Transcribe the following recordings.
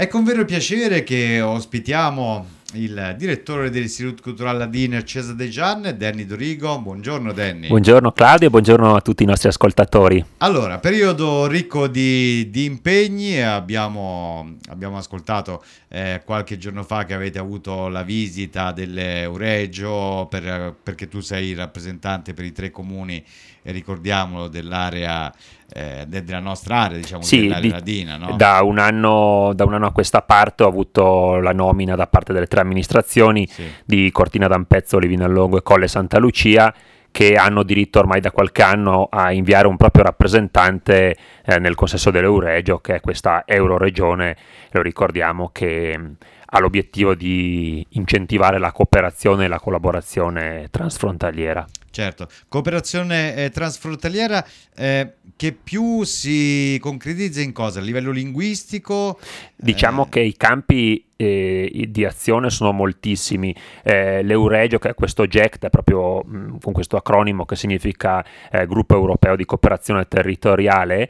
È con vero piacere che ospitiamo il direttore dell'Istituto Culturale Ladino Cesare De Gian, Danny Dorigo. Buongiorno Danny. Buongiorno Claudio e buongiorno a tutti i nostri ascoltatori. Allora, periodo ricco di impegni, abbiamo ascoltato qualche giorno fa che avete avuto la visita dell'Euregio perché tu sei il rappresentante per i 3 comuni, ricordiamolo, dell'area, della nostra area, diciamo, Sì, dell'area ladina, no? da un anno a questa parte ho avuto la nomina da parte delle 3 amministrazioni Sì, di Cortina d'Ampezzo, Livinallongo e Colle Santa Lucia, che hanno diritto ormai da qualche anno a inviare un proprio rappresentante nel consesso dell'Euregio, che è questa Euroregione, lo ricordiamo, che ha l'obiettivo di incentivare la cooperazione e la collaborazione transfrontaliera. certo. Cooperazione transfrontaliera che più si concretizza in cosa? A livello linguistico? Diciamo che i campi di azione sono moltissimi. L'Euregio, che è questo GECT, è proprio con questo acronimo che significa Gruppo Europeo di Cooperazione Territoriale,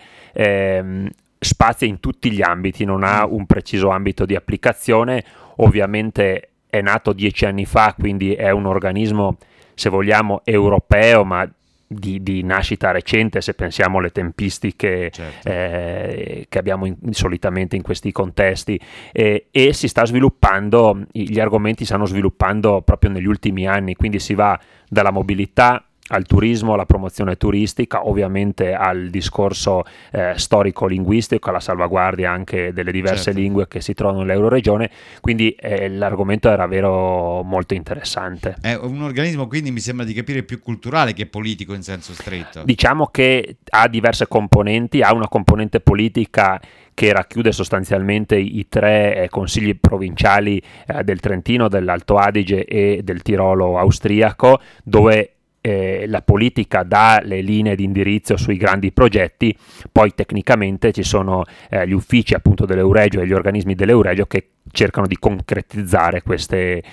spazia in tutti gli ambiti, non ha un preciso ambito di applicazione. Ovviamente è nato 10 anni fa, quindi è un organismo, se vogliamo, europeo, ma di nascita recente, se pensiamo alle tempistiche Certo. che abbiamo solitamente in questi contesti, e si sta sviluppando, gli argomenti stanno sviluppando proprio negli ultimi anni, quindi si va dalla mobilità al turismo, alla promozione turistica, ovviamente al discorso storico-linguistico, alla salvaguardia anche delle diverse Certo. lingue che si trovano nell'Euroregione, quindi l'argomento era davvero molto interessante. È un organismo, quindi mi sembra di capire, più culturale che politico in senso stretto. Diciamo che ha diverse componenti, ha una componente politica che racchiude sostanzialmente i 3 consigli provinciali del Trentino, dell'Alto Adige e del Tirolo austriaco, dove la politica dà le linee di indirizzo sui grandi progetti. Poi tecnicamente ci sono gli uffici appunto dell'Euregio e gli organismi dell'Euregio che cercano di concretizzare queste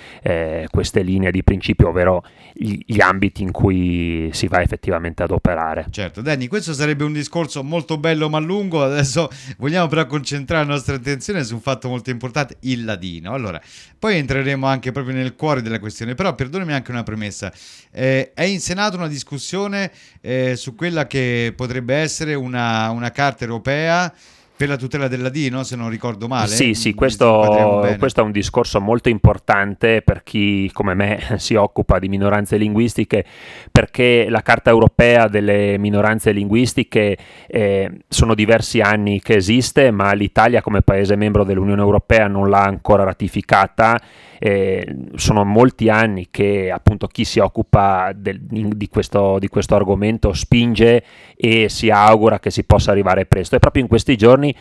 linee di principio, ovvero gli ambiti in cui si va effettivamente ad operare. Certo, Danny, questo sarebbe un discorso molto bello ma lungo. Adesso vogliamo però concentrare la nostra attenzione su un fatto molto importante, il ladino. Allora, poi entreremo anche proprio nel cuore della questione, però perdonami anche una premessa. È in Senato una discussione su quella che potrebbe essere una carta europea per la tutela del ladino, se non ricordo male. Sì, Inquadriamo bene. questo è un discorso molto importante per chi come me si occupa di minoranze linguistiche, perché la Carta Europea delle minoranze linguistiche sono diversi anni che esiste, ma l'Italia come Paese membro dell'Unione Europea non l'ha ancora ratificata. Sono molti anni che appunto chi si occupa di questo argomento spinge e si augura che si possa arrivare presto, e proprio in questi giorni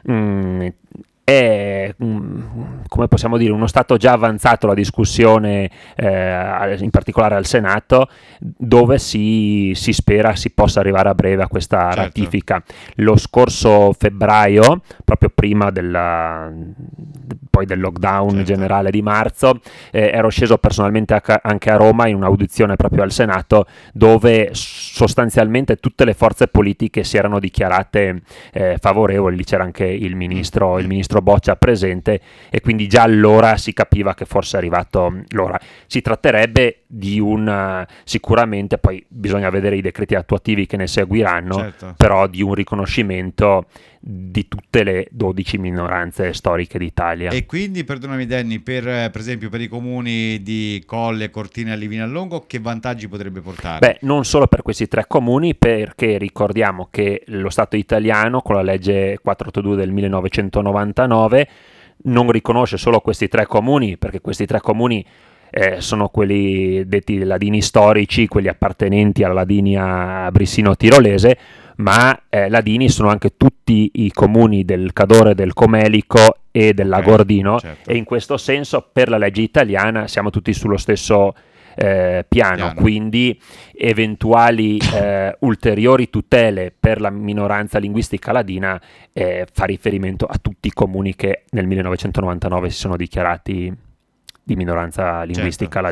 è, come possiamo dire, uno stato già avanzato la discussione, in particolare al Senato, dove si spera si possa arrivare a breve a questa Certo. ratifica. Lo scorso febbraio, proprio prima poi del lockdown Certo. generale di marzo, ero sceso personalmente anche a Roma in un'audizione proprio al Senato, dove sostanzialmente tutte le forze politiche si erano dichiarate favorevoli. Lì c'era anche il ministro Boccia presente, e quindi già allora si capiva che fosse arrivato l'ora. Si tratterebbe di sicuramente, poi bisogna vedere i decreti attuativi che ne seguiranno, Certo. però di un riconoscimento di tutte le 12 minoranze storiche d'Italia. E quindi, perdonami Danny, per esempio per i comuni di Colle, Cortina e Livinallongo, che vantaggi potrebbe portare? Beh, non solo per questi 3 comuni, perché ricordiamo che lo Stato italiano, con la legge 482 del 1999, non riconosce solo questi 3 comuni, perché questi 3 comuni sono quelli detti ladini storici, quelli appartenenti alla Ladinia brissino-tirolese, ma ladini sono anche tutti i comuni del Cadore, del Comelico e del Lago Ordino, certo. e in questo senso per la legge italiana siamo tutti sullo stesso piano, quindi eventuali ulteriori tutele per la minoranza linguistica ladina fa riferimento a tutti i comuni che nel 1999 si sono dichiarati di minoranza linguistica ladina.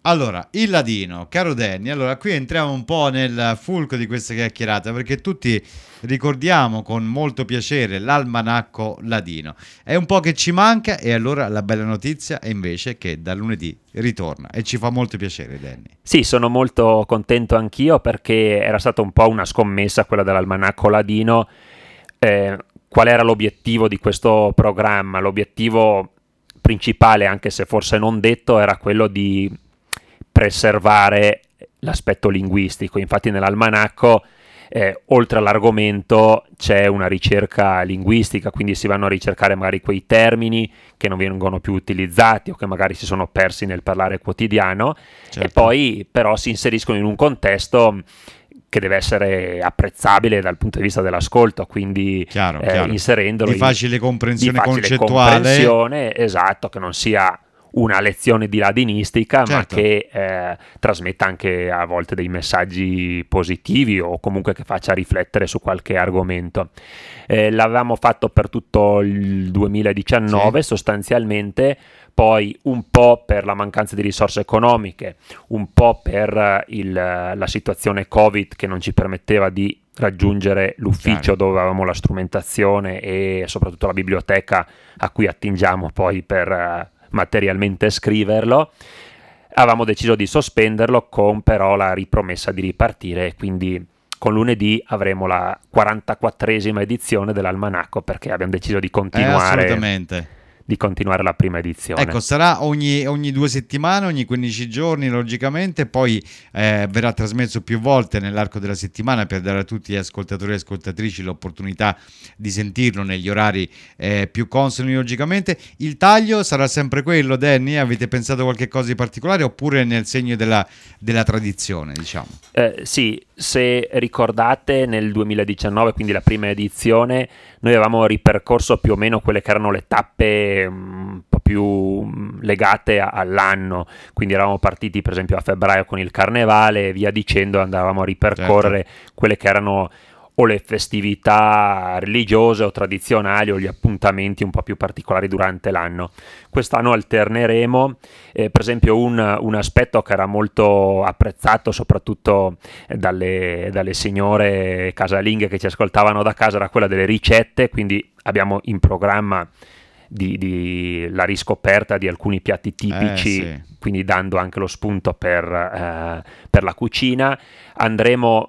Allora, il ladino, caro Danny, allora qui entriamo un po' nel fulcro di questa chiacchierata perché tutti ricordiamo con molto piacere l'almanacco ladino. È un po' che ci manca e allora la bella notizia è invece che da lunedì ritorna e ci fa molto piacere, Danny. Sì, sono molto contento anch'io perché era stata un po' una scommessa quella dell'almanacco ladino. Qual era l'obiettivo di questo programma? L'obiettivo principale, anche se forse non detto, era quello di preservare l'aspetto linguistico. Infatti nell'almanacco oltre all'argomento c'è una ricerca linguistica, quindi si vanno a ricercare magari quei termini che non vengono più utilizzati o che magari si sono persi nel parlare quotidiano, Certo. e poi però si inseriscono in un contesto che deve essere apprezzabile dal punto di vista dell'ascolto, quindi Chiaro. inserendolo Di facile comprensione di facile concettuale. comprensione, esatto, che non sia una lezione di ladinistica, Certo. ma che trasmetta anche a volte dei messaggi positivi o comunque che faccia riflettere su qualche argomento. L'avevamo fatto per tutto il 2019 sostanzialmente, poi un po' per la mancanza di risorse economiche, un po' per la situazione Covid che non ci permetteva di raggiungere l'ufficio dove avevamo la strumentazione e soprattutto la biblioteca a cui attingiamo poi per materialmente scriverlo. Avevamo deciso di sospenderlo con però la ripromessa di ripartire, quindi con lunedì avremo la 44esima edizione dell'almanacco perché abbiamo deciso di continuare la prima edizione. Ecco, sarà ogni 2 settimane, ogni 15 giorni logicamente, poi verrà trasmesso più volte nell'arco della settimana per dare a tutti gli ascoltatori e ascoltatrici l'opportunità di sentirlo negli orari più consoni logicamente. Il taglio sarà sempre quello, Danny? Avete pensato a qualche cosa di particolare oppure nel segno della tradizione, diciamo? Sì, se ricordate nel 2019, quindi la prima edizione, noi avevamo ripercorso più o meno quelle che erano le tappe un po' più legate all'anno, quindi eravamo partiti per esempio a febbraio con il carnevale e via dicendo, andavamo a ripercorrere quelle che erano o le festività religiose o tradizionali o gli appuntamenti un po' più particolari durante l'anno. Quest'anno alterneremo, per esempio un aspetto che era molto apprezzato soprattutto dalle signore casalinghe che ci ascoltavano da casa era quella delle ricette, quindi abbiamo in programma la riscoperta di alcuni piatti tipici, quindi dando anche lo spunto per la cucina. Andremo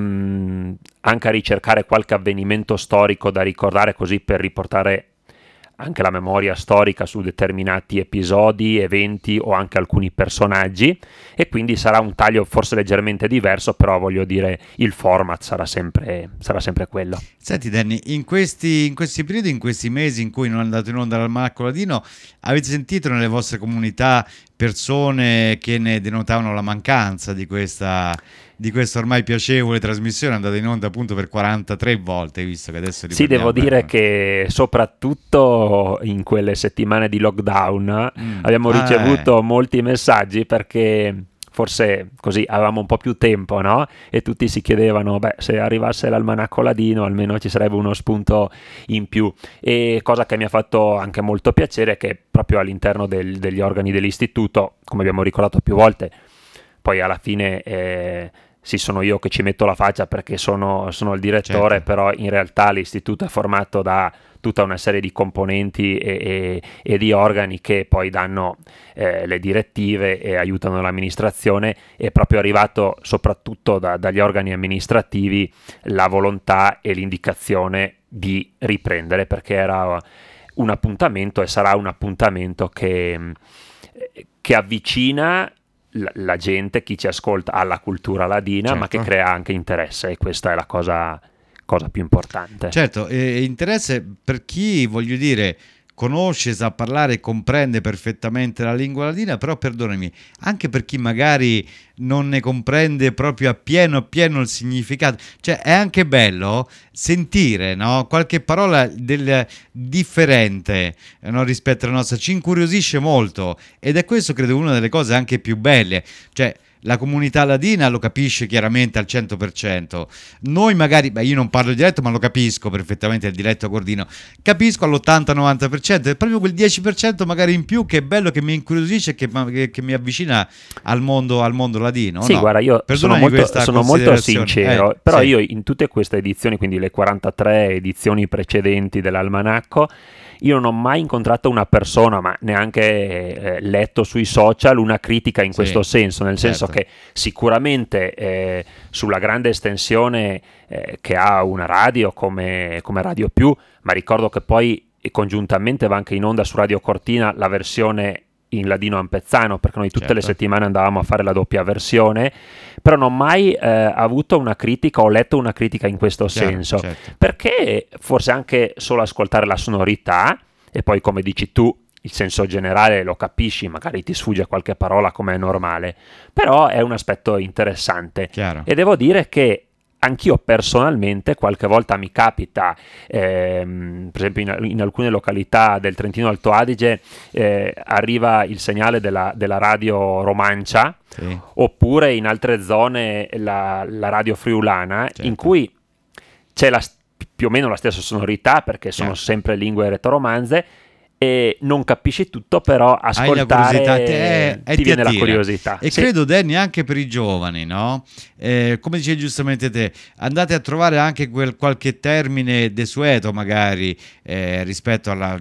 anche a ricercare qualche avvenimento storico da ricordare, così per riportare anche la memoria storica su determinati episodi, eventi o anche alcuni personaggi, e quindi sarà un taglio forse leggermente diverso, però voglio dire il format sarà sempre quello. Senti Danny, in questi periodi, in questi mesi in cui non è andato in onda l'almanacco ladino, avete sentito nelle vostre comunità persone che ne denotavano la mancanza di questa ormai piacevole trasmissione andata in onda appunto per 43 volte, visto che adesso sì, devo dire che soprattutto in quelle settimane di lockdown abbiamo ricevuto molti messaggi, perché forse così avevamo un po' più tempo, no? E tutti si chiedevano, se arrivasse l'almanacco ladino almeno ci sarebbe uno spunto in più. E cosa che mi ha fatto anche molto piacere è che proprio all'interno degli organi dell'istituto, come abbiamo ricordato più volte, poi alla fine sì, sono io che ci metto la faccia perché sono il direttore, però in realtà l'istituto è formato da tutta una serie di componenti e di organi che poi danno le direttive e aiutano l'amministrazione. È proprio arrivato soprattutto dagli organi amministrativi la volontà e l'indicazione di riprendere, perché era un appuntamento e sarà un appuntamento che avvicina la gente, chi ci ascolta, alla cultura ladina, ma che crea anche interesse, e questa è la cosa più importante. Certo, interesse per chi, voglio dire, conosce, sa parlare, comprende perfettamente la lingua ladina, però perdonami, anche per chi magari non ne comprende proprio appieno il significato, cioè è anche bello sentire, no? Qualche parola del differente, no? Rispetto alla nostra, ci incuriosisce molto, ed è questo credo una delle cose anche più belle, cioè la comunità ladina lo capisce chiaramente al 100%. Noi magari, io non parlo dialetto, ma lo capisco perfettamente il dialetto cordino. Capisco all'80-90%, è proprio quel 10% magari in più che è bello, che mi incuriosisce e che mi avvicina al mondo ladino. Sì, no? guarda, io sono molto sincero, però sì. io in tutte queste edizioni, quindi le 43 edizioni precedenti dell'Almanacco, io non ho mai incontrato una persona, ma neanche letto sui social, una critica in questo senso, nel senso che sicuramente sulla grande estensione che ha una radio come Radio Più, ma ricordo che poi congiuntamente va anche in onda su Radio Cortina la versione in ladino ampezzano, perché noi tutte le settimane andavamo a fare la doppia versione, però non ho mai avuto una critica o letto una critica in questo senso, perché forse anche solo ascoltare la sonorità e poi, come dici tu, il senso generale lo capisci, magari ti sfugge qualche parola come è normale, però è un aspetto interessante. E devo dire che anch'io personalmente qualche volta mi capita, per esempio in alcune località del Trentino Alto Adige arriva il segnale della radio romancia, oppure in altre zone la radio friulana, in cui c'è più o meno la stessa sonorità, perché sono sempre lingue retoromanze, e non capisci tutto, però ascoltare ti viene la curiosità. E credo, Danny, anche per i giovani, no? Come dicevi giustamente te, andate a trovare anche qualche termine desueto magari rispetto alla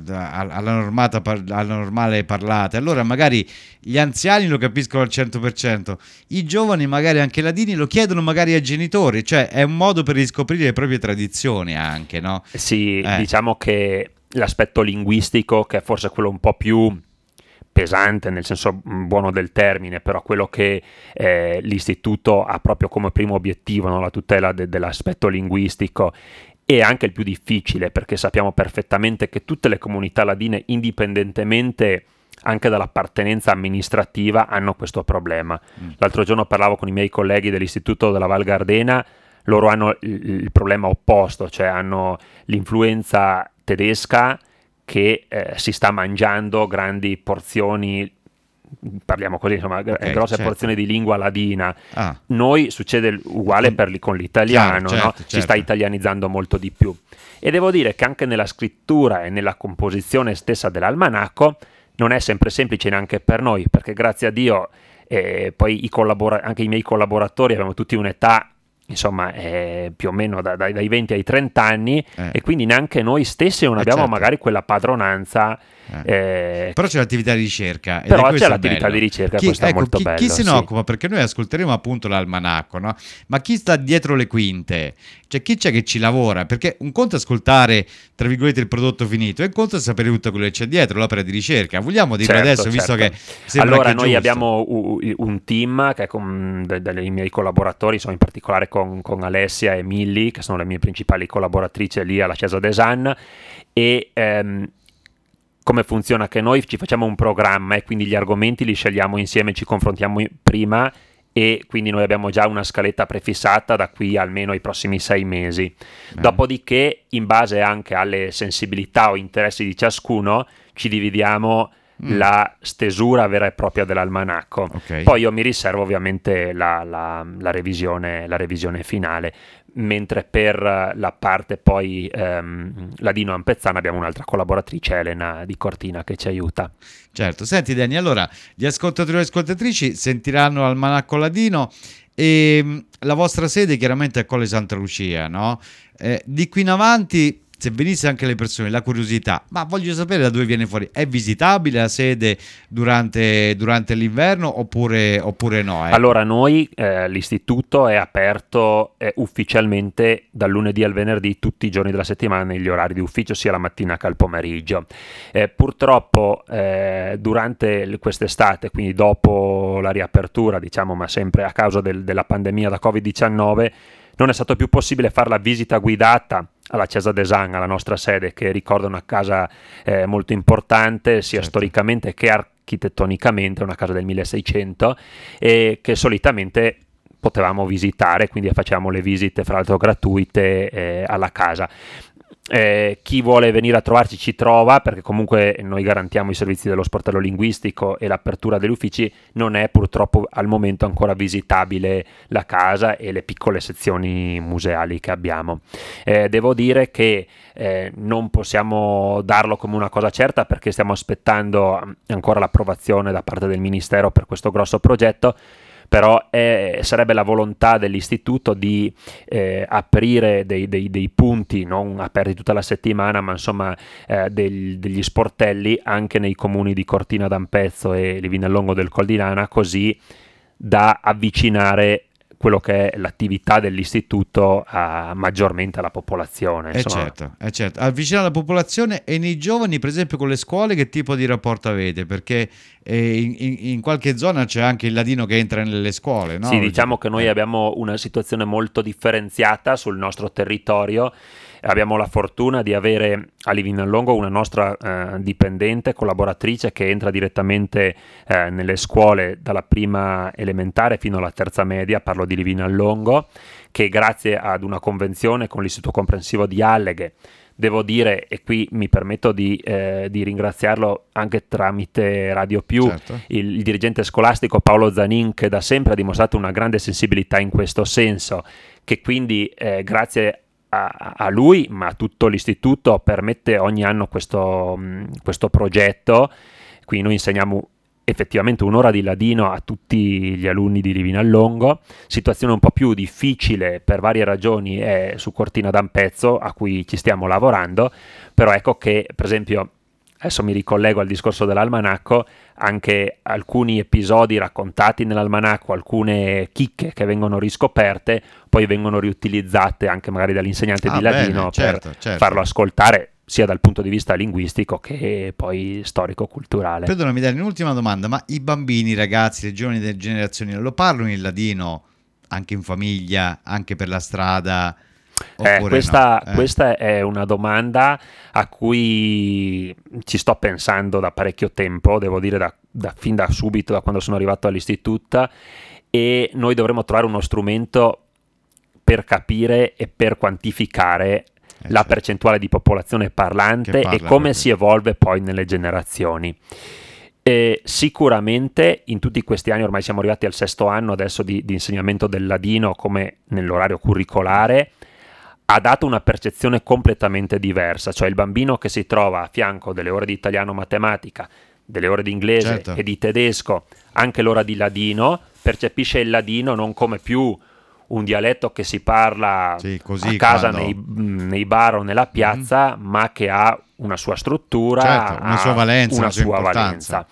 normale parlata. Allora magari gli anziani lo capiscono al 100%, i giovani magari anche ladini lo chiedono magari ai genitori, cioè è un modo per riscoprire le proprie tradizioni anche, no? Sì, diciamo che l'aspetto linguistico, che è forse quello un po' più pesante nel senso buono del termine, però quello che l'istituto ha proprio come primo obiettivo, no? La tutela dell'aspetto linguistico, è anche il più difficile, perché sappiamo perfettamente che tutte le comunità ladine, indipendentemente anche dall'appartenenza amministrativa, hanno questo problema. L'altro giorno parlavo con i miei colleghi dell'istituto della Val Gardena, loro hanno il problema opposto, cioè hanno l'influenza tedesca che si sta mangiando grandi porzioni, parliamo così, insomma, grosse porzioni di lingua ladina. Noi succede uguale con l'italiano, no? Si sta italianizzando molto di più, e devo dire che anche nella scrittura e nella composizione stessa dell'almanacco non è sempre semplice neanche per noi, perché grazie a Dio poi anche i miei collaboratori abbiamo tutti un'età, insomma, più o meno dai 20 ai 30 anni, e quindi neanche noi stessi non abbiamo magari quella padronanza. Però c'è l'attività di ricerca. Però c'è l'attività di ricerca, questo è molto bello. Chi se ne occupa? Perché noi ascolteremo appunto l'almanacco, no? Ma chi sta dietro le quinte? Cioè chi c'è che ci lavora? Perché un conto è ascoltare, tra virgolette, il prodotto finito, e un conto è sapere tutto quello che c'è dietro, l'opera di ricerca. Vogliamo dirlo adesso, visto che sembra allora che noi abbiamo un team che è dei miei collaboratori, sono in particolare con Alessia e Milly, che sono le mie principali collaboratrici lì alla Chiesa d'Esan, e come funziona? Che noi ci facciamo un programma e quindi gli argomenti li scegliamo insieme, ci confrontiamo prima, e quindi noi abbiamo già una scaletta prefissata da qui almeno ai prossimi 6 mesi. Dopodiché, in base anche alle sensibilità o interessi di ciascuno, ci dividiamo la stesura vera e propria dell'almanacco. Poi io mi riservo ovviamente la revisione finale, mentre per la parte poi ladino ampezzana abbiamo un'altra collaboratrice, Elena di Cortina, che ci aiuta. Certo. Senti Danny, allora gli ascoltatori e le ascoltatrici sentiranno l'almanacco ladino, e la vostra sede chiaramente è Colle Santa Lucia, no? Di qui in avanti, se venisse anche le persone, la curiosità, ma voglio sapere da dove viene fuori, è visitabile la sede durante l'inverno oppure no? Allora noi, l'istituto è aperto ufficialmente dal lunedì al venerdì tutti i giorni della settimana negli orari di ufficio, sia la mattina che al pomeriggio. Purtroppo durante quest'estate, quindi dopo la riapertura, diciamo, ma sempre a causa della pandemia da Covid-19, non è stato più possibile fare la visita guidata alla Chiesa d'Esan, alla nostra sede, che ricorda una casa molto importante sia storicamente che architettonicamente, una casa del 1600, e che solitamente potevamo visitare, quindi facevamo le visite fra l'altro gratuite alla casa. Chi vuole venire a trovarci ci trova, perché comunque noi garantiamo i servizi dello sportello linguistico e l'apertura degli uffici. Non è purtroppo al momento ancora visitabile la casa e le piccole sezioni museali che abbiamo. Devo dire che non possiamo darlo come una cosa certa, perché stiamo aspettando ancora l'approvazione da parte del Ministero per questo grosso progetto. Però sarebbe la volontà dell'istituto di aprire dei punti, non aperti tutta la settimana, ma insomma degli sportelli anche nei comuni di Cortina d'Ampezzo e Livinallongo del Coldilana, così da avvicinare quello che è l'attività dell'istituto maggiormente alla popolazione. Certo. Avvicinare la popolazione. E nei giovani, per esempio con le scuole, che tipo di rapporto avete? Perché in qualche zona c'è anche il ladino che entra nelle scuole, no? Sì, diciamo che noi abbiamo una situazione molto differenziata sul nostro territorio. Abbiamo la fortuna di avere a Livinallongo una nostra dipendente, collaboratrice, che entra direttamente nelle scuole dalla prima elementare fino alla terza media, parlo di Livinallongo, che grazie ad una convenzione con l'Istituto Comprensivo di Alleghe, devo dire, e qui mi permetto di ringraziarlo anche tramite Radio Più, certo, il dirigente scolastico Paolo Zanin, che da sempre ha dimostrato una grande sensibilità in questo senso, che quindi grazie a lui, ma a tutto l'istituto, permette ogni anno questo progetto. Qui noi insegniamo effettivamente un'ora di ladino a tutti gli alunni di Livinallongo. Situazione un po' più difficile per varie ragioni è su Cortina d'Ampezzo, a cui ci stiamo lavorando, però ecco che, per esempio, adesso mi ricollego al discorso dell'almanacco, anche alcuni episodi raccontati nell'almanacco, alcune chicche che vengono riscoperte, poi vengono riutilizzate anche magari dall'insegnante di ladino, certo. farlo ascoltare sia dal punto di vista linguistico che poi storico-culturale. Perdonami, Dani, un'ultima domanda: ma i bambini, i ragazzi, le giovani delle generazioni lo parlano il ladino anche in famiglia, anche per la strada? Questa è una domanda a cui ci sto pensando da parecchio tempo, devo dire fin da subito, da quando sono arrivato all'istituto, e noi dovremo trovare uno strumento per capire e per quantificare la percentuale di popolazione parlante e come si evolve poi nelle generazioni. Sicuramente in tutti questi anni, ormai siamo arrivati al 6º anno adesso di insegnamento del ladino come nell'orario curricolare, ha dato una percezione completamente diversa, cioè il bambino che si trova a fianco delle ore di italiano matematica, delle ore di inglese e di tedesco, anche l'ora di ladino, percepisce il ladino non come più un dialetto che si parla a casa nei bar o nella piazza, ma che ha una sua struttura, una sua valenza, una sua valenza.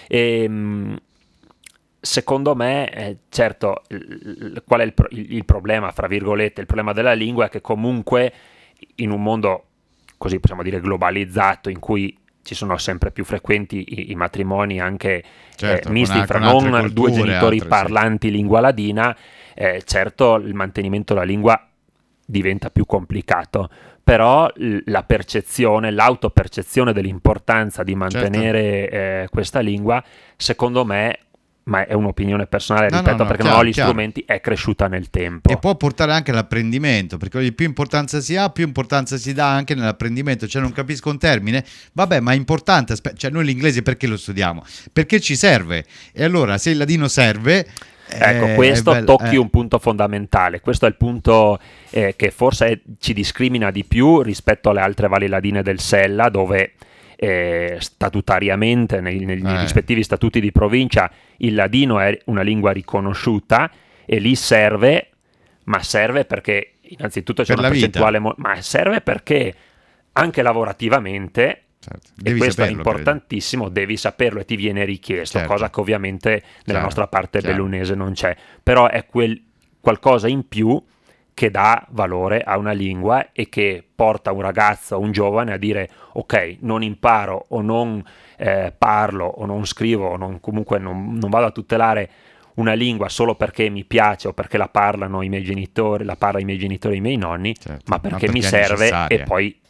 Secondo me, certo, qual è il problema, fra virgolette, il problema della lingua è che comunque in un mondo, così possiamo dire, globalizzato, in cui ci sono sempre più frequenti i matrimoni anche misti fra non due genitori parlanti lingua ladina, certo il mantenimento della lingua diventa più complicato, però la percezione, l'autopercezione dell'importanza di mantenere questa lingua, secondo me, ma è un'opinione personale, ripeto, perché non ho gli strumenti, è cresciuta nel tempo. E può portare anche all'apprendimento, perché più importanza si ha, più importanza si dà anche nell'apprendimento. Cioè, non capisco un termine, vabbè, ma è importante. Cioè, noi l'inglese perché lo studiamo? Perché ci serve. E allora, se il ladino serve... Ecco, questo tocchi un punto fondamentale. Questo è il punto che forse ci discrimina di più rispetto alle altre valli ladine del Sella, dove statutariamente negli rispettivi statuti di provincia il ladino è una lingua riconosciuta e lì serve, ma serve perché innanzitutto c'è una percentuale, ma serve perché anche lavorativamente, e questo è importantissimo, devi saperlo e ti viene richiesto, cosa che ovviamente nella nostra parte bellunese non c'è, però è quel qualcosa in più che dà valore a una lingua e che porta un ragazzo, un giovane a dire ok, non imparo o non parlo o non scrivo o comunque non vado a tutelare una lingua solo perché mi piace o perché la parlano i miei genitori, la parla i miei genitori e i miei nonni, ma perché mi serve e poi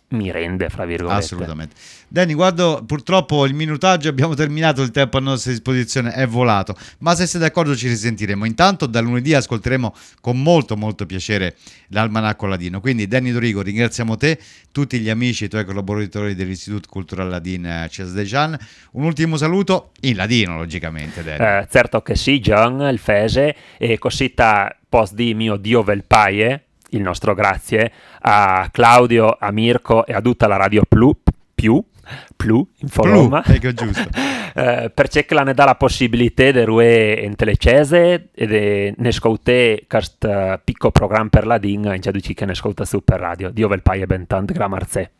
mi rende, fra virgolette. Assolutamente. Danny, guardo, purtroppo il minutaggio abbiamo terminato, il tempo a nostra disposizione è volato, ma se sei d'accordo ci risentiremo. Intanto da lunedì ascolteremo con molto molto piacere l'Almanacco Ladino. Quindi Danny Dorigo, ringraziamo te, tutti gli amici, i tuoi collaboratori dell'Istituto Cultural Ladin Ces de Jean. Un ultimo saluto in ladino, logicamente, Danny. Certo che sì, John, il Fese, e cosita post di mio Dio vel paie, il nostro grazie a Claudio, a Mirko e a tutta la Radio Plu in Foloma, giusto. perché la ne dà la possibilità di rue in telecese e ne scoute questo piccolo programma per la DIN in che ne ascolta su per radio. Dio vel paie ben tant, grazie.